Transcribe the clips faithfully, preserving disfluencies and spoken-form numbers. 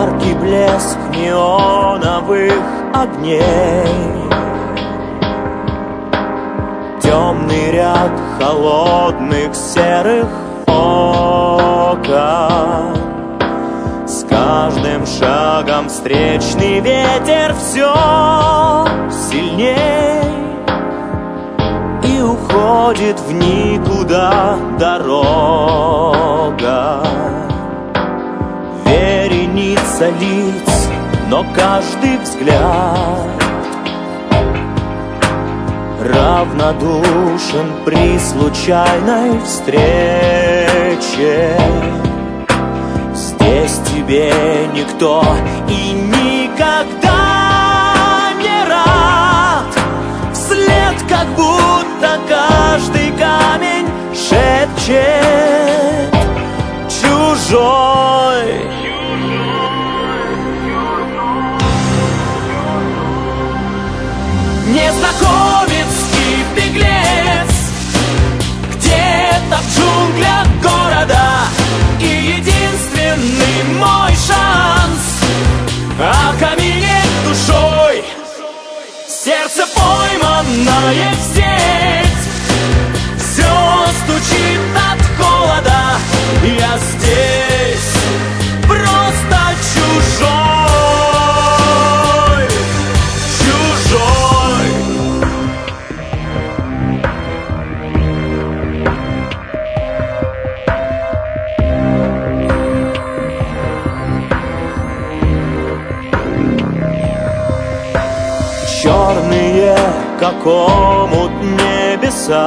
яркий блеск неоновых огней, темный ряд холодных серых окон. С каждым шагом встречный ветер все сильней, и уходит в никуда дорога. Вереница лиц, но каждый взгляд равнодушен при случайной встрече. Здесь тебе никто и никогда не рад. Вслед как будто каждый камень шепчет чужой. Незнакомец и беглец где-то в джунглях города, и единственный мой шанс окаменеть душой. Сердце пойманное в сеть, все стучит от холода. Я здесь просто чужой, чужой. Черные, как омут, небеса,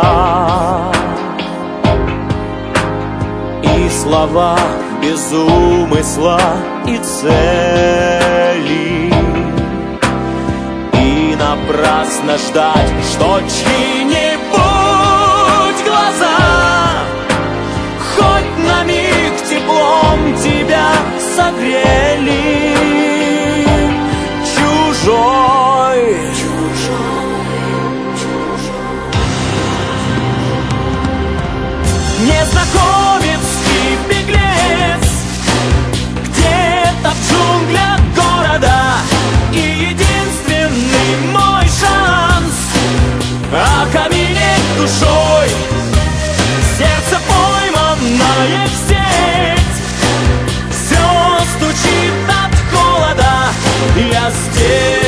и слова без умысла и цели. И напрасно ждать, что чьи-нибудь глаза хоть на миг теплом тебя согрели. Чужой, незнакомец и беглец где-то в джунглях города, и единственный мой шанс окаменеть душой. Сердце пойманное в сеть, все стучит от холода. Я здесь